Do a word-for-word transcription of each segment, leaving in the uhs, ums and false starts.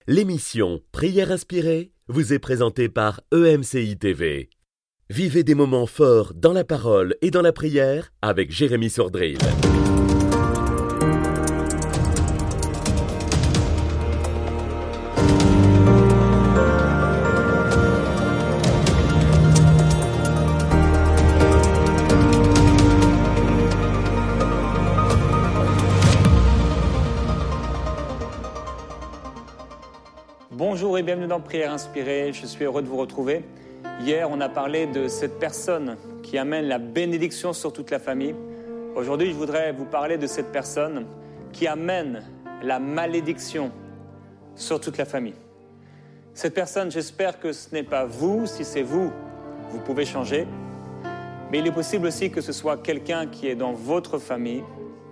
L'émission Prière inspirée vous est présentée par E M C I T V. Vivez des moments forts dans la parole et dans la prière avec Jérémy Sordrill. Bonjour et bienvenue dans Prière inspirée, je suis heureux de vous retrouver. Hier, on a parlé de cette personne qui amène la bénédiction sur toute la famille. Aujourd'hui, je voudrais vous parler de cette personne qui amène la malédiction sur toute la famille. Cette personne, j'espère que ce n'est pas vous. Si c'est vous, vous pouvez changer. Mais il est possible aussi que ce soit quelqu'un qui est dans votre famille,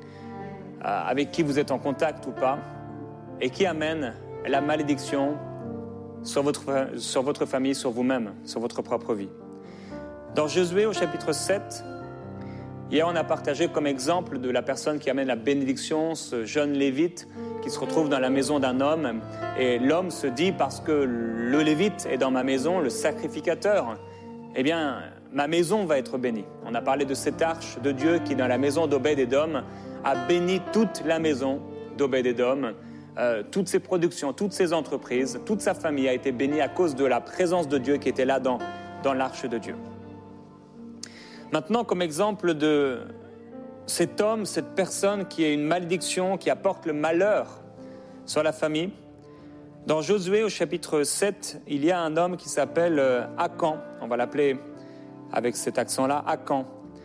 avec qui vous êtes en contact ou pas, et qui amène la malédiction sur votre, sur votre famille, sur vous-même, sur votre propre vie. Dans Josué au chapitre sept, hier on a partagé comme exemple de la personne qui amène la bénédiction, ce jeune lévite qui se retrouve dans la maison d'un homme, et l'homme se dit, parce que le lévite est dans ma maison, le sacrificateur, eh bien ma maison va être bénie. On a parlé de cette arche de Dieu qui, dans la maison d'Obed-Édom, a béni toute la maison d'Obed-Édom. Euh, toutes ses productions, toutes ses entreprises, toute sa famille a été bénie à cause de la présence de Dieu qui était là dans, dans l'arche de Dieu. Maintenant, comme exemple de cet homme, cette personne qui est une malédiction, qui apporte le malheur sur la famille, dans Josué au chapitre sept, il y a un homme qui s'appelle Akan, on va l'appeler avec cet accent-là, Akan.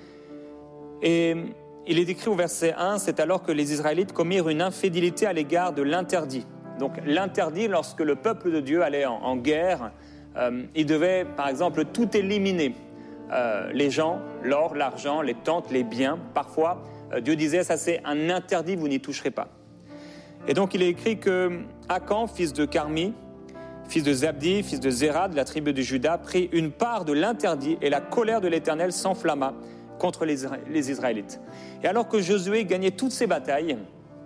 Et il est écrit au verset un, c'est alors que les Israélites commirent une infidélité à l'égard de l'interdit. Donc l'interdit, lorsque le peuple de Dieu allait en, en guerre, euh, il devait par exemple tout éliminer. Euh, les gens, l'or, l'argent, les tentes, les biens. Parfois, euh, Dieu disait, ça c'est un interdit, vous n'y toucherez pas. Et donc il est écrit que Akan, fils de Carmi, fils de Zabdi, fils de Zéra, de la tribu de Juda, prit une part de l'interdit et la colère de l'Éternel s'enflamma contre les, les Israélites. Et alors que Josué gagnait toutes ces batailles,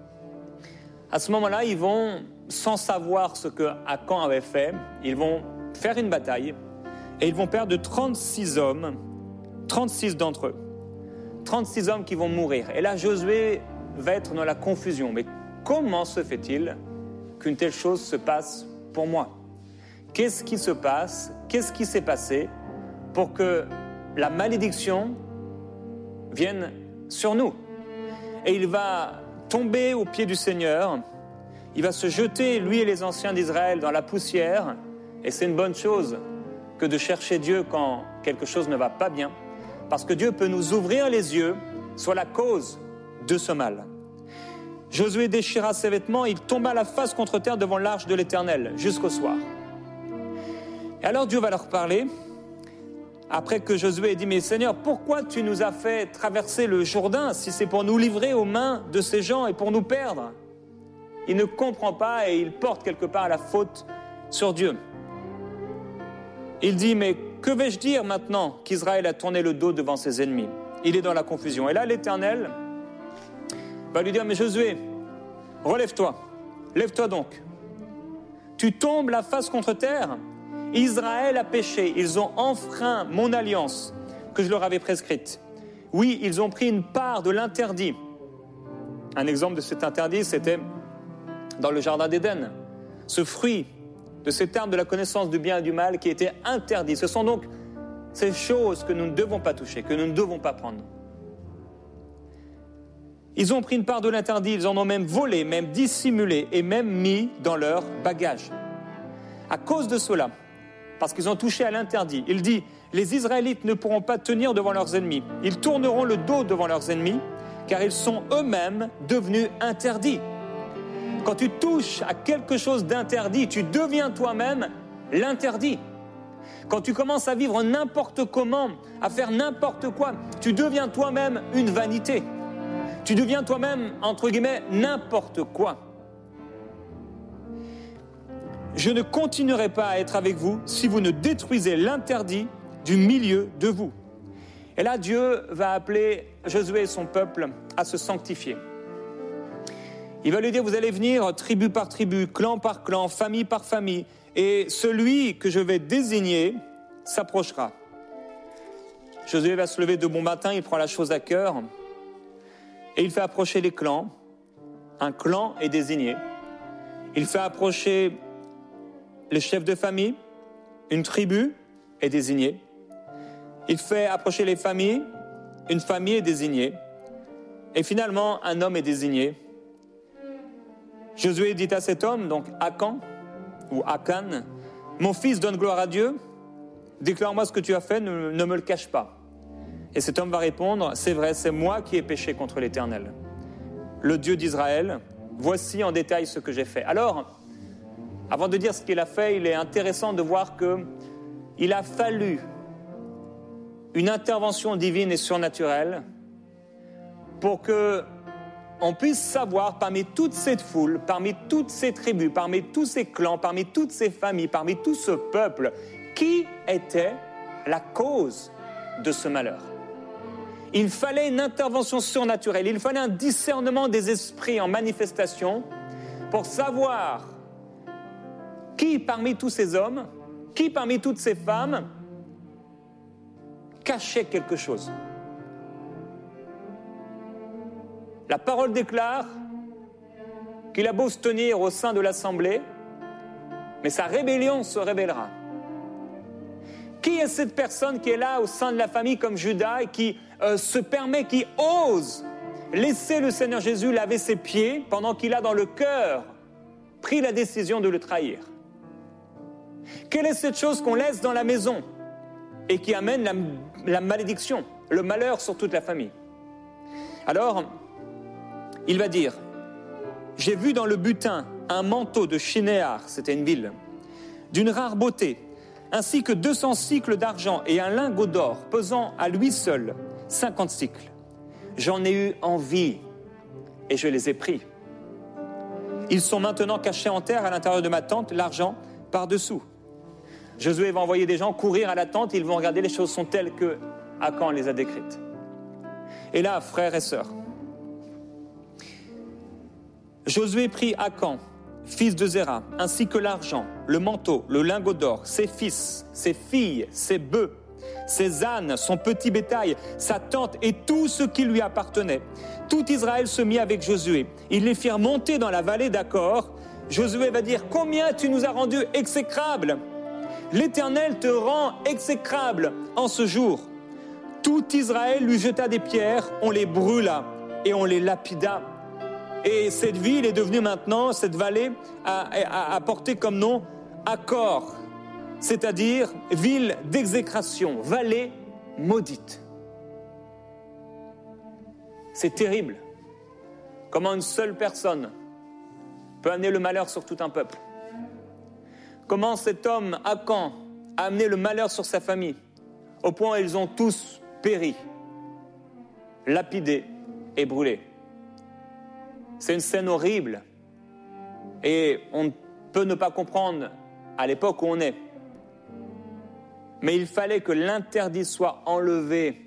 à ce moment-là, ils vont, sans savoir ce que Akan avait fait, ils vont faire une bataille et ils vont perdre trente-six hommes, trente-six d'entre eux, trente-six hommes qui vont mourir. Et là, Josué va être dans la confusion. Mais comment se fait-il qu'une telle chose se passe pour moi ? Qu'est-ce qui se passe ? Qu'est-ce qui s'est passé pour que la malédiction vienne sur nous? Et il va tomber aux pieds du Seigneur, il va se jeter, lui et les anciens d'Israël, dans la poussière, et c'est une bonne chose que de chercher Dieu quand quelque chose ne va pas bien, parce que Dieu peut nous ouvrir les yeux sur la cause de ce mal. Josué déchira ses vêtements, il tomba la face contre terre devant l'arche de l'Éternel, jusqu'au soir. Et alors Dieu va leur parler, après que Josué ait dit, mais Seigneur, pourquoi tu nous as fait traverser le Jourdain si c'est pour nous livrer aux mains de ces gens et pour nous perdre? Il ne comprend pas et il porte quelque part la faute sur Dieu. Il dit, mais que vais-je dire maintenant qu'Israël a tourné le dos devant ses ennemis? Il est dans la confusion. Et là, l'Éternel va lui dire, mais Josué, relève-toi, lève-toi donc. Tu tombes la face contre terre. Israël a péché, ils ont enfreint mon alliance que je leur avais prescrite. Oui, ils ont pris une part de l'interdit. Un exemple de cet interdit, c'était dans le jardin d'Éden. Ce fruit de cet arbre de la connaissance du bien et du mal qui était interdit. Ce sont donc ces choses que nous ne devons pas toucher, que nous ne devons pas prendre. Ils ont pris une part de l'interdit, ils en ont même volé, même dissimulé et même mis dans leur bagage. À cause de cela, parce qu'ils ont touché à l'interdit, il dit, les Israélites ne pourront pas tenir devant leurs ennemis. Ils tourneront le dos devant leurs ennemis, car ils sont eux-mêmes devenus interdits. Quand tu touches à quelque chose d'interdit, tu deviens toi-même l'interdit. Quand tu commences à vivre n'importe comment, à faire n'importe quoi, tu deviens toi-même une vanité. Tu deviens toi-même, entre guillemets, n'importe quoi. Je ne continuerai pas à être avec vous si vous ne détruisez l'interdit du milieu de vous. Et là, Dieu va appeler Josué et son peuple à se sanctifier. Il va lui dire, vous allez venir tribu par tribu, clan par clan, famille par famille, et celui que je vais désigner s'approchera. Josué va se lever de bon matin, il prend la chose à cœur, et il fait approcher les clans. Un clan est désigné. Il fait approcher les chefs de famille, une tribu est désignée. Il fait approcher les familles, une famille est désignée. Et finalement, un homme est désigné. Josué dit à cet homme, donc Akan, ou Akan, « Mon fils donne gloire à Dieu, déclare-moi ce que tu as fait, ne, ne me le cache pas. » Et cet homme va répondre, « C'est vrai, c'est moi qui ai péché contre l'Éternel. Le Dieu d'Israël, voici en détail ce que j'ai fait. » Alors, avant de dire ce qu'il a fait, il est intéressant de voir qu'il a fallu une intervention divine et surnaturelle pour que on puisse savoir parmi toute cette foule, parmi toutes ces tribus, parmi tous ces clans, parmi toutes ces familles, parmi tout ce peuple, qui était la cause de ce malheur. Il fallait une intervention surnaturelle, il fallait un discernement des esprits en manifestation pour savoir qui parmi tous ces hommes, qui parmi toutes ces femmes cachait quelque chose. La parole déclare qu'il a beau se tenir au sein de l'assemblée, mais sa rébellion se révélera. Qui est cette personne qui est là au sein de la famille comme Judas et qui euh, se permet, qui ose laisser le Seigneur Jésus laver ses pieds pendant qu'il a dans le cœur pris la décision de le trahir? Quelle est cette chose qu'on laisse dans la maison et qui amène la, la malédiction, le malheur sur toute la famille? Alors, il va dire, j'ai vu dans le butin un manteau de Shinéar, c'était une ville, d'une rare beauté, ainsi que deux cents cycles d'argent et un lingot d'or pesant à lui seul cinquante cycles. J'en ai eu envie et je les ai pris. Ils sont maintenant cachés en terre à l'intérieur de ma tente, l'argent par-dessous. Josué va envoyer des gens courir à la tente, ils vont regarder, les choses sont telles que Akan les a décrites. Et là, frères et sœurs, Josué prit Akan, fils de Zéra, ainsi que l'argent, le manteau, le lingot d'or, ses fils, ses filles, ses bœufs, ses ânes, son petit bétail, sa tente et tout ce qui lui appartenait. Tout Israël se mit avec Josué. Ils les firent monter dans la vallée d'Acor. Josué va dire, combien tu nous as rendus exécrables. L'Éternel te rend exécrable en ce jour. Tout Israël lui jeta des pierres, on les brûla et on les lapida. Et cette ville est devenue maintenant, cette vallée a, a, a porté comme nom Acor, c'est-à-dire ville d'exécration, vallée maudite. C'est terrible. Comment une seule personne peut amener le malheur sur tout un peuple. Comment cet homme, Akan, a amené le malheur sur sa famille, au point où ils ont tous péri, lapidés et brûlés. C'est une scène horrible et on peut ne pas comprendre à l'époque où on est. Mais il fallait que l'interdit soit enlevé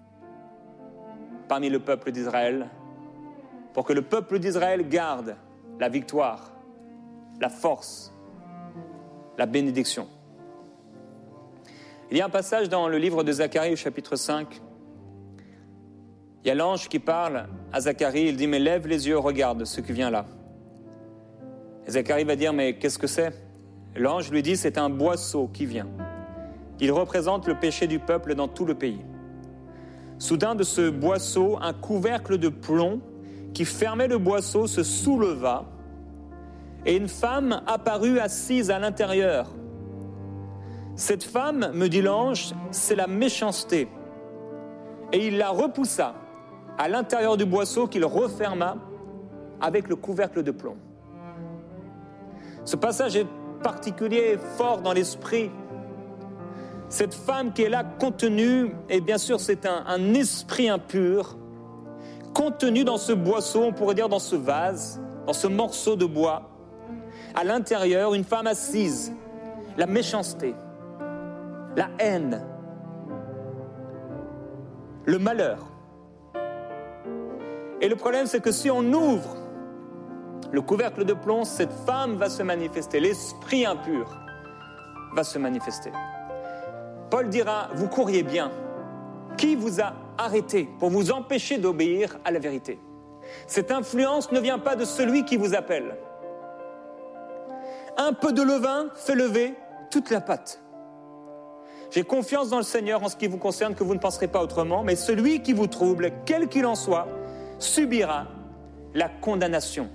parmi le peuple d'Israël pour que le peuple d'Israël garde la victoire, la force, la bénédiction. Il y a un passage dans le livre de Zacharie au chapitre cinq. Il y a l'ange qui parle à Zacharie, il dit « Mais lève les yeux, regarde ce qui vient là. » Et Zacharie va dire « Mais qu'est-ce que c'est ?» L'ange lui dit « C'est un boisseau qui vient. Il représente le péché du peuple dans tout le pays. » Soudain, de ce boisseau, un couvercle de plomb qui fermait le boisseau se souleva et une femme apparut assise à l'intérieur. Cette femme, me dit l'ange, c'est la méchanceté. Et il la repoussa à l'intérieur du boisseau qu'il referma avec le couvercle de plomb. Ce passage est particulier et fort dans l'esprit. Cette femme qui est là contenue, et bien sûr c'est un, un esprit impur, contenu dans ce boisseau, on pourrait dire dans ce vase, dans ce morceau de bois. À l'intérieur, une femme assise, la méchanceté, la haine, le malheur. Et le problème, c'est que si on ouvre le couvercle de plomb, cette femme va se manifester. L'esprit impur va se manifester. Paul dira, vous couriez bien. Qui vous a arrêté pour vous empêcher d'obéir à la vérité? Cette influence ne vient pas de celui qui vous appelle. Un peu de levain fait lever toute la pâte. J'ai confiance dans le Seigneur en ce qui vous concerne, que vous ne penserez pas autrement, mais celui qui vous trouble, quel qu'il en soit, subira la condamnation.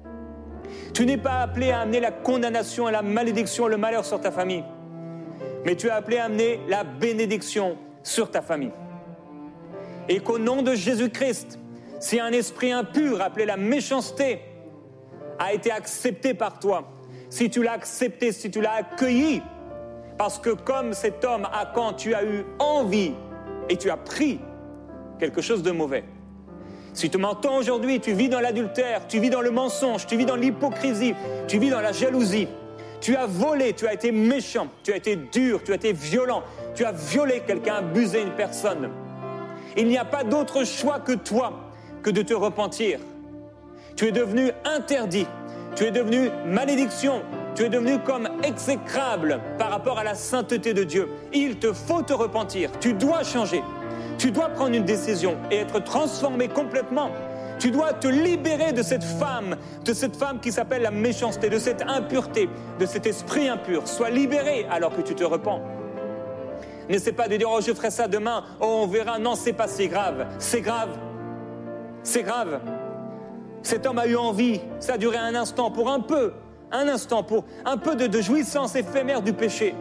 Tu n'es pas appelé à amener la condamnation et la malédiction, le malheur sur ta famille, mais tu es appelé à amener la bénédiction sur ta famille. Et qu'au nom de Jésus-Christ, si un esprit impur, appelé la méchanceté, a été accepté par toi, si tu l'as accepté, si tu l'as accueilli, parce que comme cet homme à quand tu as eu envie et tu as pris quelque chose de mauvais. Si tu m'entends aujourd'hui, tu vis dans l'adultère, tu vis dans le mensonge, tu vis dans l'hypocrisie, tu vis dans la jalousie, tu as volé, tu as été méchant, tu as été dur, tu as été violent, tu as violé quelqu'un, abusé une personne. Il n'y a pas d'autre choix que toi que de te repentir. Tu es devenu interdit, tu es devenu malédiction, tu es devenu comme exécrable par rapport à la sainteté de Dieu. Il te faut te repentir, tu dois changer, tu dois prendre une décision et être transformé complètement. Tu dois te libérer de cette femme, de cette femme qui s'appelle la méchanceté, de cette impureté, de cet esprit impur. Sois libéré alors que tu te repens. N'essaie pas de dire « Oh, je ferai ça demain, oh, on verra ». Non, c'est pas si grave. C'est grave. C'est grave. Cet homme a eu envie, ça a duré un instant, pour un peu, un instant, pour un peu de, de jouissance éphémère du péché.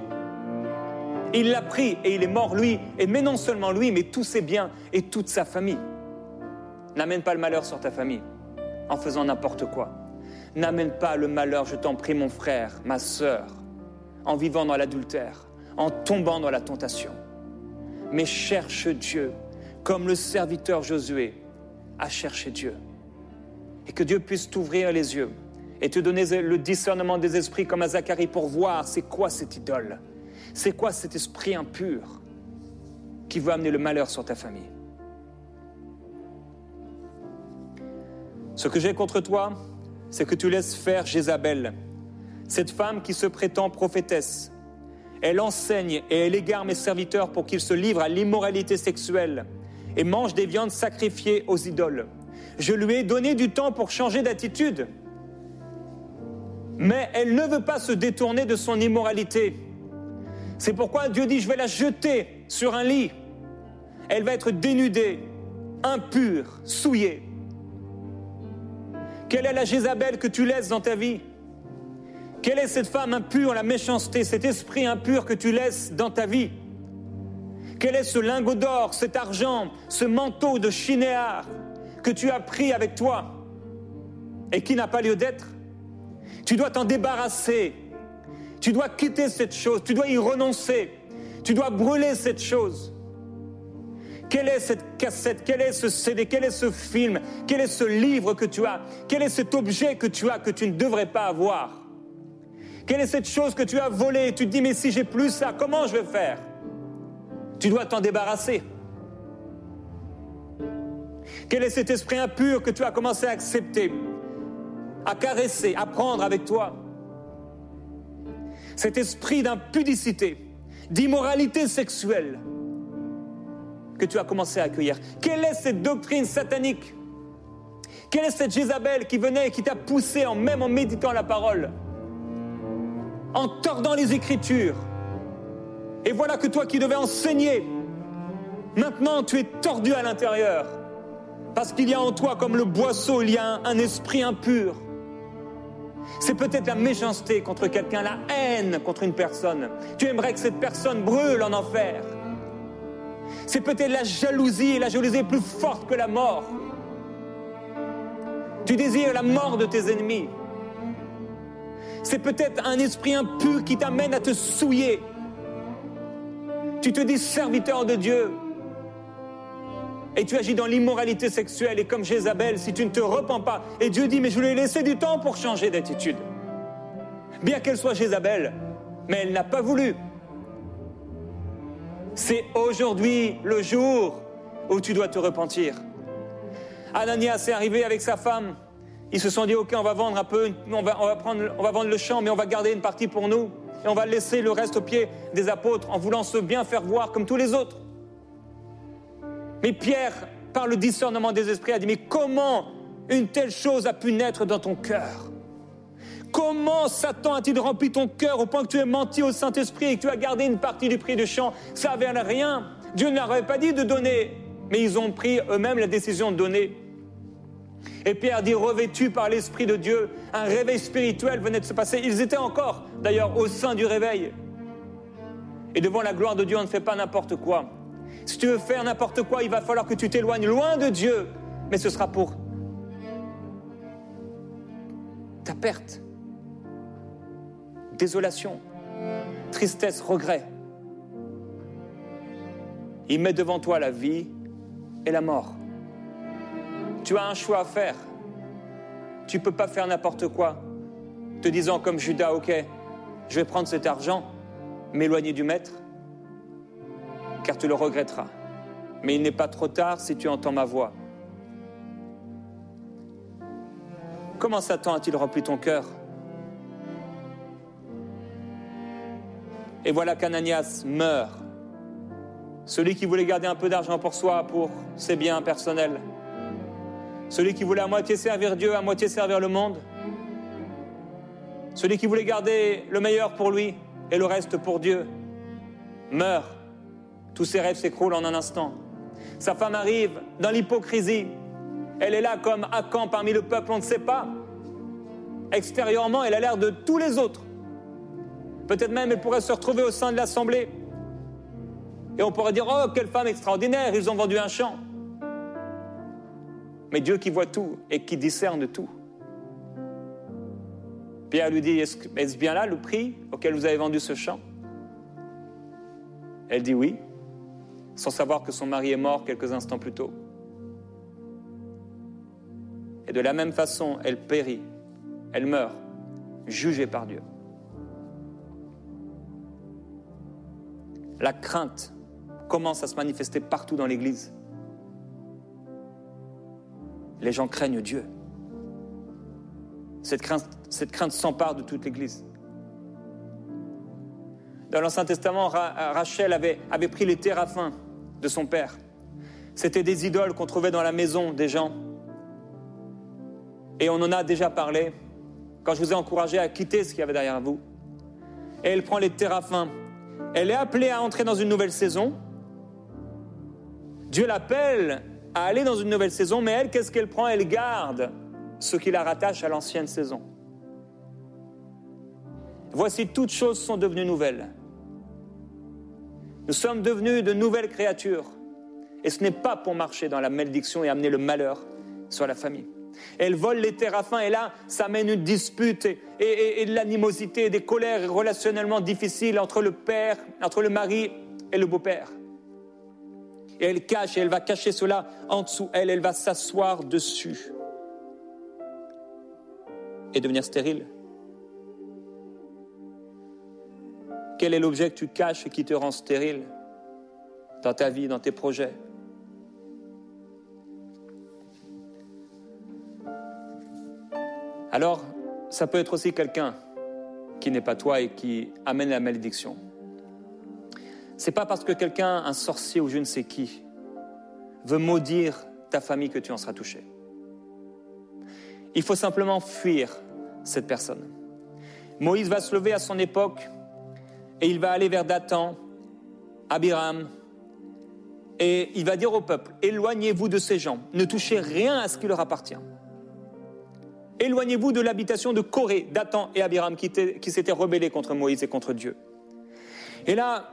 Il l'a pris et il est mort, lui, et mais non seulement lui, mais tous ses biens et toute sa famille. N'amène pas le malheur sur ta famille en faisant n'importe quoi. N'amène pas le malheur, je t'en prie, mon frère, ma sœur, en vivant dans l'adultère, en tombant dans la tentation. Mais cherche Dieu, comme le serviteur Josué a cherché Dieu. Et que Dieu puisse t'ouvrir les yeux et te donner le discernement des esprits comme à Zacharie pour voir c'est quoi cette idole, c'est quoi cet esprit impur qui veut amener le malheur sur ta famille. Ce que j'ai contre toi, c'est que tu laisses faire Jézabel, cette femme qui se prétend prophétesse. Elle enseigne et elle égare mes serviteurs pour qu'ils se livrent à l'immoralité sexuelle et mangent des viandes sacrifiées aux idoles. Je lui ai donné du temps pour changer d'attitude, mais elle ne veut pas se détourner de son immoralité. C'est pourquoi Dieu dit, je vais la jeter sur un lit. Elle va être dénudée, impure, souillée. Quelle est la Jézabel que tu laisses dans ta vie? Quelle est cette femme impure, la méchanceté, cet esprit impur que tu laisses dans ta vie? Quel est ce lingot d'or, cet argent, ce manteau de chinéar que tu as pris avec toi et qui n'a pas lieu d'être? Tu dois t'en débarrasser. Tu dois quitter cette chose, tu dois y renoncer. Tu dois brûler cette chose. Quelle est cette cassette? Quel est ce C D? Quel est ce film? Quel est ce livre que tu as? Quel est cet objet que tu as que tu ne devrais pas avoir? Quelle est cette chose que tu as volée? Et tu te dis, mais si j'ai plus ça, comment je vais faire? Tu dois t'en débarrasser. Quel est cet esprit impur que tu as commencé à accepter, à caresser, à prendre avec toi? Cet esprit d'impudicité, d'immoralité sexuelle que tu as commencé à accueillir. Quelle est cette doctrine satanique? Quelle est cette Jézabel qui venait et qui t'a poussé, en même en méditant la parole, en tordant les Écritures? Et voilà que toi qui devais enseigner, maintenant tu es tordu à l'intérieur, parce qu'il y a en toi, comme le boisseau, il y a un, un esprit impur. C'est peut-être la méchanceté contre quelqu'un, la haine contre une personne. Tu aimerais que cette personne brûle en enfer. C'est peut-être la jalousie, et la jalousie est plus forte que la mort. Tu désires la mort de tes ennemis. C'est peut-être un esprit impur qui t'amène à te souiller. Tu te dis serviteur de Dieu et tu agis dans l'immoralité sexuelle. Et comme Jézabel, si tu ne te repens pas, et Dieu dit, mais je lui ai laissé du temps pour changer d'attitude. Bien qu'elle soit Jézabel, mais elle n'a pas voulu. C'est aujourd'hui le jour où tu dois te repentir. Ananias est arrivé avec sa femme Ils se sont dit, ok, on va vendre un peu, on va, on va prendre, on va vendre le champ, mais on va garder une partie pour nous. Et on va laisser le reste aux pieds des apôtres en voulant se bien faire voir comme tous les autres. Mais Pierre, par le discernement des esprits, a dit, mais comment une telle chose a pu naître dans ton cœur? Comment Satan a-t-il rempli ton cœur au point que tu aies menti au Saint-Esprit et que tu as gardé une partie du prix du champ? Ça n'avait rien. Dieu ne leur avait pas dit de donner, mais ils ont pris eux-mêmes la décision de donner. Et Pierre dit, revêtu par l'Esprit de Dieu, un réveil spirituel venait de se passer. Ils étaient encore, d'ailleurs, au sein du réveil. Et devant la gloire de Dieu, on ne fait pas n'importe quoi. Si tu veux faire n'importe quoi, il va falloir que tu t'éloignes loin de Dieu. Mais ce sera pour ta perte. Désolation, tristesse, regret. Il met devant toi la vie et la mort. Tu as un choix à faire. Tu ne peux pas faire n'importe quoi, te disant comme Judas, ok, je vais prendre cet argent, m'éloigner du maître, car tu le regretteras. Mais il n'est pas trop tard si tu entends ma voix. Comment Satan a-t-il rempli ton cœur? Et voilà qu'Ananias meurt. Celui qui voulait garder un peu d'argent pour soi, pour ses biens personnels. Celui qui voulait à moitié servir Dieu, à moitié servir le monde. Celui qui voulait garder le meilleur pour lui et le reste pour Dieu, meurt. Tous ses rêves s'écroulent en un instant. Sa femme arrive dans l'hypocrisie. Elle est là comme Akan parmi le peuple, on ne sait pas. Extérieurement, elle a l'air de tous les autres. Peut-être même elle pourrait se retrouver au sein de l'assemblée. Et on pourrait dire, oh, quelle femme extraordinaire, ils ont vendu un champ. Mais Dieu qui voit tout et qui discerne tout. Pierre lui dit, est-ce, est-ce bien là le prix auquel vous avez vendu ce champ? Elle dit oui, sans savoir que son mari est mort quelques instants plus tôt. Et de la même façon, elle périt, elle meurt, jugée par Dieu. La crainte commence à se manifester partout dans l'Église. Les gens craignent Dieu. Cette crainte, cette crainte s'empare de toute l'Église. Dans l'Ancien Testament, Ra- Rachel avait, avait pris les téraphins de son père. C'était des idoles qu'on trouvait dans la maison des gens. Et on en a déjà parlé quand je vous ai encouragé à quitter ce qu'il y avait derrière vous. Et elle prend les téraphins. Elle est appelée à entrer dans une nouvelle saison. Dieu l'appelle à aller dans une nouvelle saison, mais elle, qu'est-ce qu'elle prend? Elle garde ce qui la rattache à l'ancienne saison. Voici, toutes choses sont devenues nouvelles. Nous sommes devenus de nouvelles créatures. Et ce n'est pas pour marcher dans la malédiction et amener le malheur sur la famille. Elle vole les téraphins et là, ça mène une dispute et, et, et de l'animosité, des colères relationnellement difficiles entre le père, entre le mari et le beau-père. Et elle cache, et elle va cacher cela en dessous. Elle, elle va s'asseoir dessus. Et devenir stérile. Quel est l'objet que tu caches et qui te rend stérile dans ta vie, dans tes projets? Alors, ça peut être aussi quelqu'un qui n'est pas toi et qui amène la malédiction. C'est pas parce que quelqu'un, un sorcier ou je ne sais qui, veut maudire ta famille que tu en seras touché. Il faut simplement fuir cette personne. Moïse va se lever à son époque et il va aller vers Dathan, Abiram, et il va dire au peuple, éloignez-vous de ces gens, ne touchez rien à ce qui leur appartient. Éloignez-vous de l'habitation de Coré, Dathan et Abiram qui, qui s'étaient rebellés contre Moïse et contre Dieu. Et là,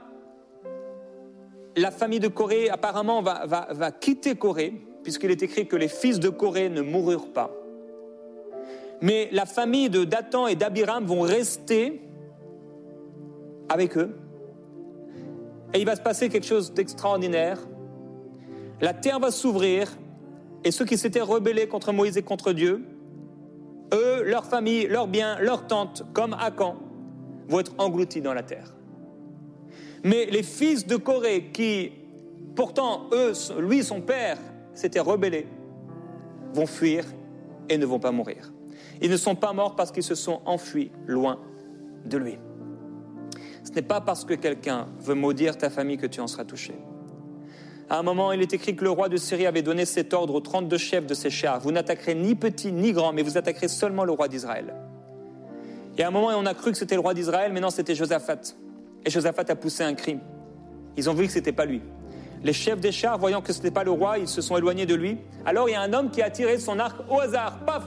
la famille de Coré apparemment va, va, va quitter Coré, puisqu'il est écrit que les fils de Coré ne moururent pas. Mais la famille de Dathan et d'Abiram vont rester avec eux. Et il va se passer quelque chose d'extraordinaire. La terre va s'ouvrir et ceux qui s'étaient rebellés contre Moïse et contre Dieu, eux, leur famille, leurs biens, leurs tentes, comme Akan, vont être engloutis dans la terre. Mais les fils de Coré qui, pourtant, eux, lui, son père, s'étaient rebellés, vont fuir et ne vont pas mourir. Ils ne sont pas morts parce qu'ils se sont enfuis loin de lui. Ce n'est pas parce que quelqu'un veut maudire ta famille que tu en seras touché. À un moment, il est écrit que le roi de Syrie avait donné cet ordre aux trente-deux chefs de ses chars. Vous n'attaquerez ni petit ni grand, mais vous attaquerez seulement le roi d'Israël. Et à un moment, on a cru que c'était le roi d'Israël, mais non, c'était Josaphat. Et Josaphat a poussé un cri. Ils ont vu que ce n'était pas lui. Les chefs des chars, voyant que ce n'était pas le roi, ils se sont éloignés de lui. Alors, il y a un homme qui a tiré son arc au hasard. Paf!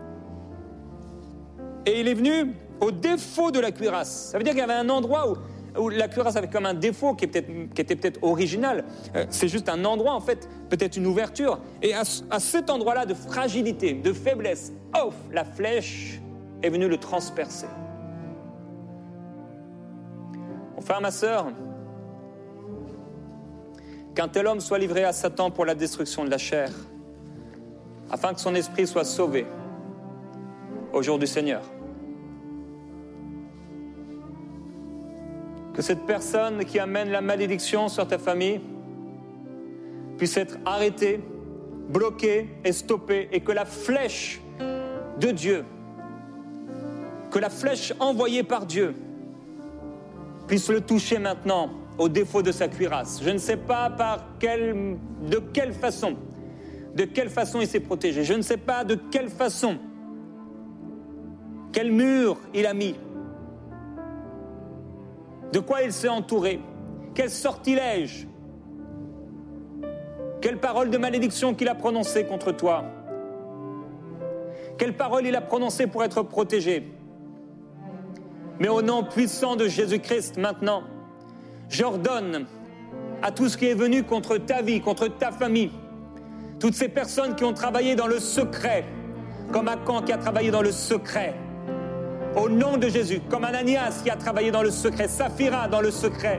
Et il est venu au défaut de la cuirasse. Ça veut dire qu'il y avait un endroit où... où la cuirasse avait comme un défaut qui, est peut-être, qui était peut-être original. Euh, c'est juste un endroit, en fait, peut-être une ouverture. Et à, à cet endroit-là de fragilité, de faiblesse, ouf, la flèche est venue le transpercer. Mon frère, ma sœur, qu'un tel homme soit livré à Satan pour la destruction de la chair, afin que son esprit soit sauvé au jour du Seigneur. Que cette personne qui amène la malédiction sur ta famille puisse être arrêtée, bloquée et stoppée, et que la flèche de Dieu, que la flèche envoyée par Dieu puisse le toucher maintenant au défaut de sa cuirasse. Je ne sais pas par quelle, de quelle façon, de quelle façon il s'est protégé. Je ne sais pas de quelle façon, quel mur il a mis. De quoi il s'est entouré? Quel sortilège? Quelle parole de malédiction qu'il a prononcée contre toi? Quelle parole il a prononcée pour être protégé? Mais au nom puissant de Jésus-Christ, maintenant, j'ordonne à tout ce qui est venu contre ta vie, contre ta famille, toutes ces personnes qui ont travaillé dans le secret, comme Akan qui a travaillé dans le secret, au nom de Jésus, comme Ananias qui a travaillé dans le secret, Saphira dans le secret,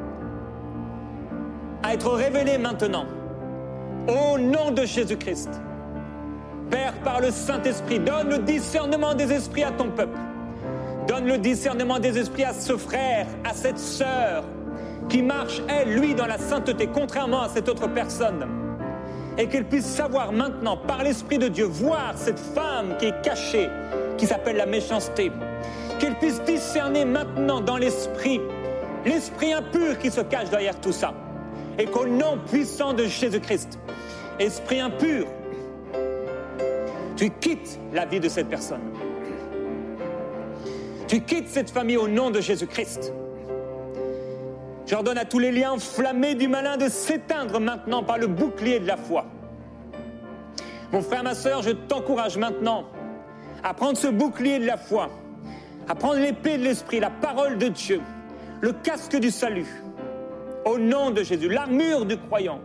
à être révélé maintenant, au nom de Jésus-Christ. Père, par le Saint-Esprit, donne le discernement des esprits à ton peuple. Donne le discernement des esprits à ce frère, à cette sœur, qui marche, elle, lui, dans la sainteté, contrairement à cette autre personne. Et qu'elle puisse savoir maintenant, par l'Esprit de Dieu, voir cette femme qui est cachée, qui s'appelle la méchanceté. Qu'elle puisse discerner maintenant dans l'esprit, l'esprit impur qui se cache derrière tout ça. Et qu'au nom puissant de Jésus-Christ, esprit impur, tu quittes la vie de cette personne. Tu quittes cette famille au nom de Jésus-Christ. J'ordonne à tous les liens enflammés du malin de s'éteindre maintenant par le bouclier de la foi. Mon frère, ma sœur, je t'encourage maintenant à prendre ce bouclier de la foi, à prendre l'épée de l'esprit, la parole de Dieu, le casque du salut, au nom de Jésus, l'armure du croyant,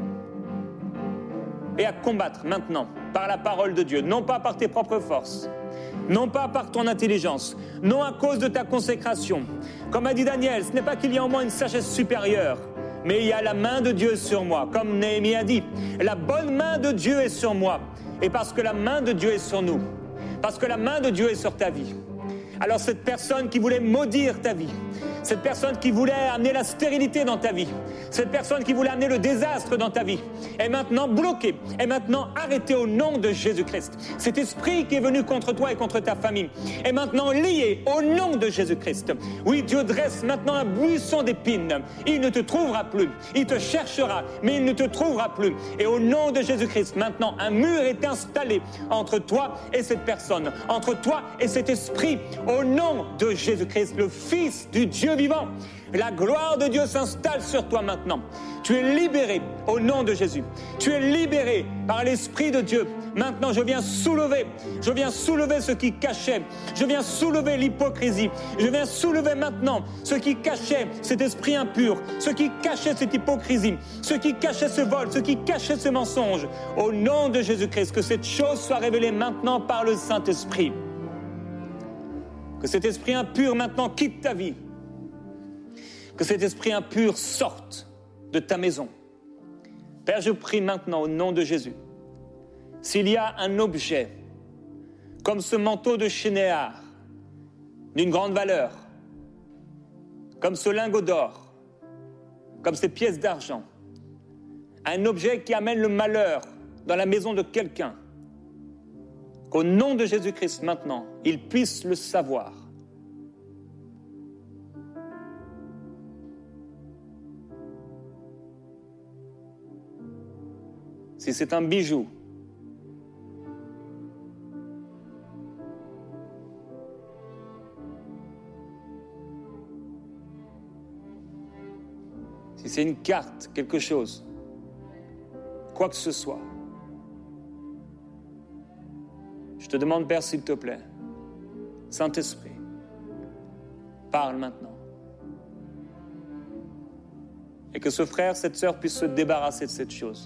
et à combattre maintenant par la parole de Dieu, non pas par tes propres forces, non pas par ton intelligence, non à cause de ta consécration. Comme a dit Daniel, ce n'est pas qu'il y a en moi une sagesse supérieure, mais il y a la main de Dieu sur moi. Comme Néhémie a dit, la bonne main de Dieu est sur moi. Et parce que la main de Dieu est sur nous, parce que la main de Dieu est sur ta vie, alors cette personne qui voulait maudire ta vie, cette personne qui voulait amener la stérilité dans ta vie, cette personne qui voulait amener le désastre dans ta vie, est maintenant bloquée, est maintenant arrêtée au nom de Jésus-Christ. Cet esprit qui est venu contre toi et contre ta famille est maintenant lié au nom de Jésus-Christ. Oui, Dieu dresse maintenant un buisson d'épines. Il ne te trouvera plus. Il te cherchera, mais il ne te trouvera plus. Et au nom de Jésus-Christ, maintenant, un mur est installé entre toi et cette personne, entre toi et cet esprit. Au nom de Jésus-Christ, le Fils du Dieu vivant, la gloire de Dieu s'installe sur toi maintenant. Tu es libéré au nom de Jésus. Tu es libéré par l'Esprit de Dieu. Maintenant, je viens soulever, je viens soulever ce qui cachait. Je viens soulever l'hypocrisie. Je viens soulever maintenant ce qui cachait cet esprit impur, ce qui cachait cette hypocrisie, ce qui cachait ce vol, ce qui cachait ce mensonge. Au nom de Jésus-Christ, que cette chose soit révélée maintenant par le Saint-Esprit. Que cet esprit impur maintenant quitte ta vie. Que cet esprit impur sorte de ta maison. Père, je prie maintenant au nom de Jésus. S'il y a un objet, comme ce manteau de Shinéar, d'une grande valeur, comme ce lingot d'or, comme ces pièces d'argent, un objet qui amène le malheur dans la maison de quelqu'un, Qu'au nom de Jésus-Christ maintenant, il puisse le savoir. Si c'est un bijou, si c'est une carte, quelque chose, quoi que ce soit, je te demande, Père, s'il te plaît, Saint-Esprit, parle maintenant. Et que ce frère, cette sœur puisse se débarrasser de cette chose.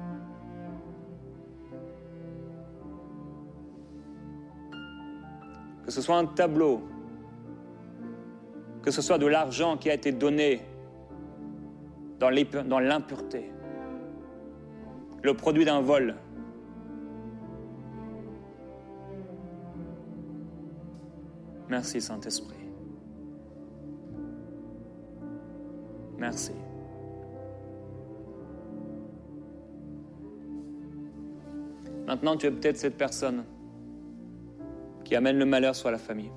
Que ce soit un tableau, que ce soit de l'argent qui a été donné dans l'impureté, le produit d'un vol. Merci, Saint-Esprit. Merci. Maintenant, tu es peut-être cette personne qui amène le malheur sur la famille.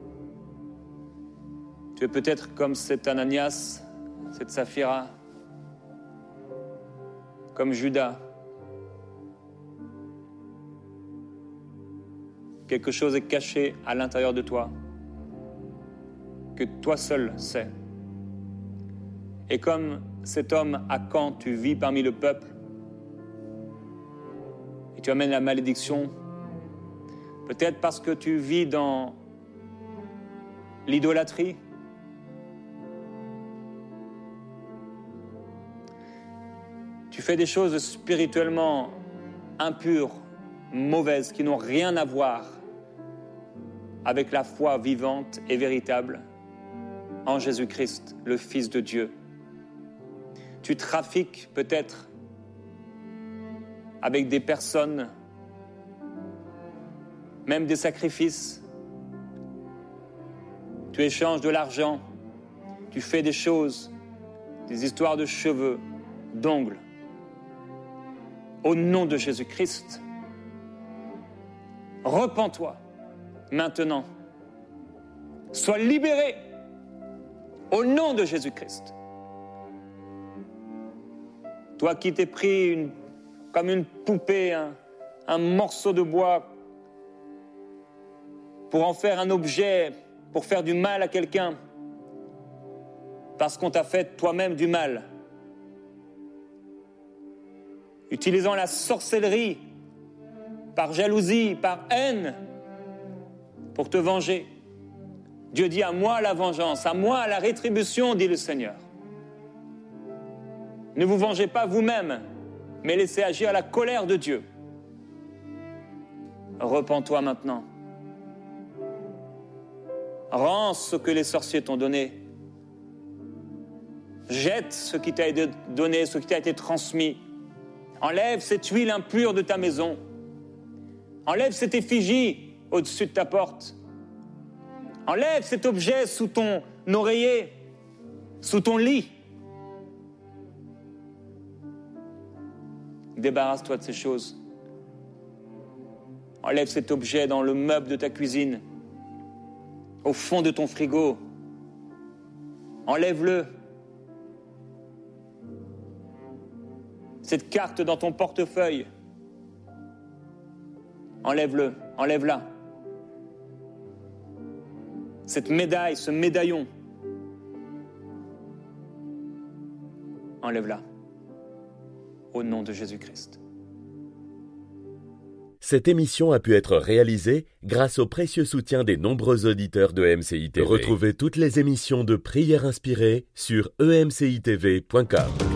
Tu es peut-être comme cet Ananias, cette Saphira, comme Judas. Quelque chose est caché à l'intérieur de toi, que toi seul sais. Et comme cet homme Achan, tu vis parmi le peuple, et tu amènes la malédiction, peut-être parce que tu vis dans l'idolâtrie. Tu fais des choses spirituellement impures, mauvaises, qui n'ont rien à voir avec la foi vivante et véritable en Jésus-Christ, le Fils de Dieu. Tu trafiques peut-être avec des personnes, même des sacrifices. Tu échanges de l'argent, tu fais des choses, des histoires de cheveux, d'ongles. Au nom de Jésus-Christ, repens-toi maintenant. Sois libéré au nom de Jésus-Christ. Toi qui t'es pris une, comme une poupée, un, un morceau de bois pour en faire un objet, pour faire du mal à quelqu'un, parce qu'on t'a fait toi-même du mal. Utilisant la sorcellerie, par jalousie, par haine, pour te venger. Dieu dit, à moi la vengeance, à moi la rétribution, dit le Seigneur. Ne vous vengez pas vous-même, mais laissez agir la colère de Dieu. Repens-toi maintenant. Rends ce que les sorciers t'ont donné. Jette ce qui t'a été donné, ce qui t'a été transmis. Enlève cette huile impure de ta maison. Enlève cette effigie au-dessus de ta porte. Enlève cet objet sous ton oreiller, sous ton lit. Débarrasse-toi de ces choses. Enlève cet objet dans le meuble de ta cuisine, au fond de ton frigo. Enlève-le. Cette carte dans ton portefeuille, enlève-le, enlève-la. Cette médaille, ce médaillon, enlève-la. Au nom de Jésus-Christ. Cette émission a pu être réalisée grâce au précieux soutien des nombreux auditeurs de M C I T V. Retrouvez toutes les émissions de Prières Inspirées sur e m c i t v point com.